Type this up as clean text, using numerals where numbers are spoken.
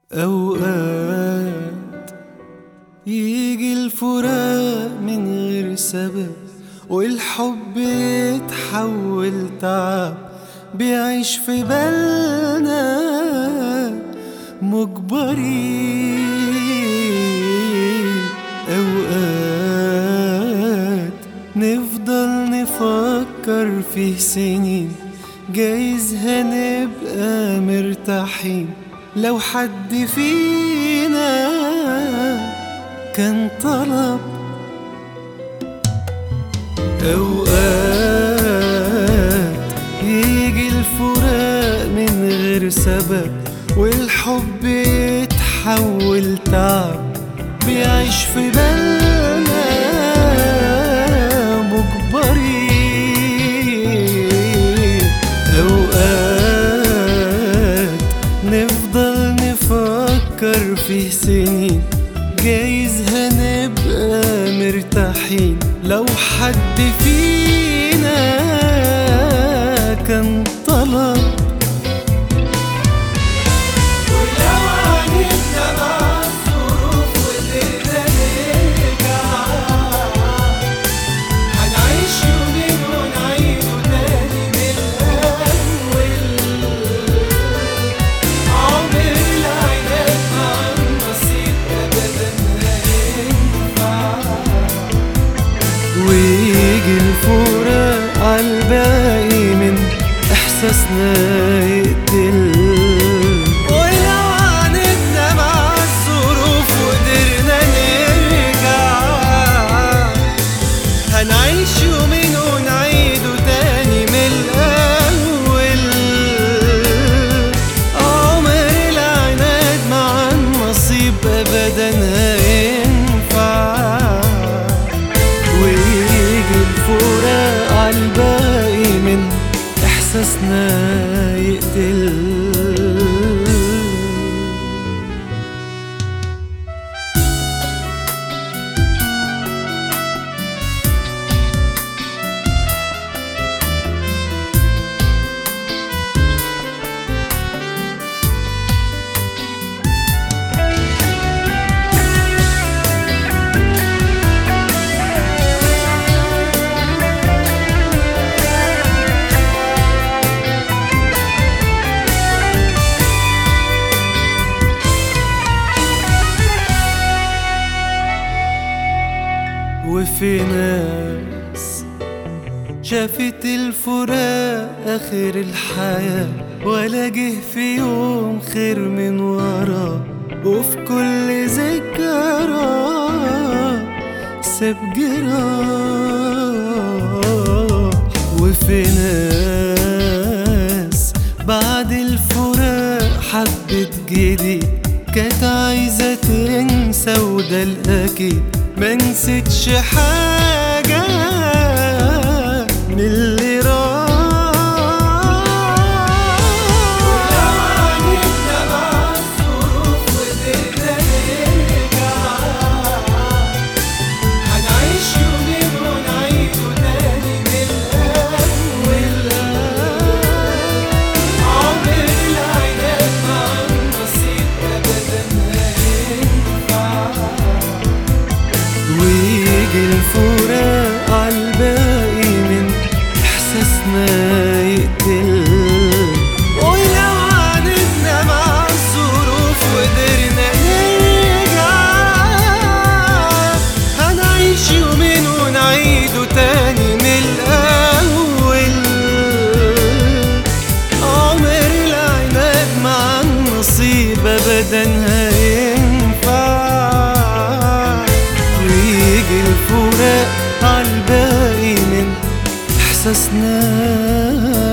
أوقات يجي الفراق من غير سبب، والحب يتحول تعب بيعيش في بالنا مجبرين. أوقات نفضل نفكر فيه سنين، جايز هنبقى مرتاحين لو حد فينا كان طلب. أوقات يجي الفراق من غير سبب، والحب يتحول تعب بيعيش في بالنا مجبرين. أوقات نفضل نفكر فيه سنين، جايز هنبقى مرتاحين لو حد فينا كان طلب. ولو عانينا مع الظروف وقدرنا نرجع، هنعيش يومين ونعيده تاني من الأول. عمر العناد مع النصيب أبدا هينفع، ويجي الفراق عالباقي من إحساسنا يقتل. ولو عاندنا مع الظروف وقدرنا نرجع، هنعيش يومين ونعيده تاني من الأول. عمر العناد مع النصيب أبدا هينفع، ويجي الفراق عالباقي من إحساسنا يقتل. وفي ناس شافت الفراق آخر الحياة، ولا جه في يوم خير من وراه، وفي كل ذكرى ساب جراح. وفي ناس بعد الفراق حبت جديد، كانت عايزة تنسى وده الأكيد، منسيتش حاجة من اللي راح. ولو عانينا مع الظروف وقدرنا نرجع، هنعيش يومين ونعيده تاني من الأول. عمر العناد مع النصيب أبدا هينفع، ويجي الفراق عالباقي من إحساسنا يقتل. ولو عاندنا مع الظروف وقدرنا نرجع، هنعيش يومين ونعيده تاني من الأول. عمر العناد مع النصيب أبدا هينفع، ويجي الفراق عالباقي من إحساسنا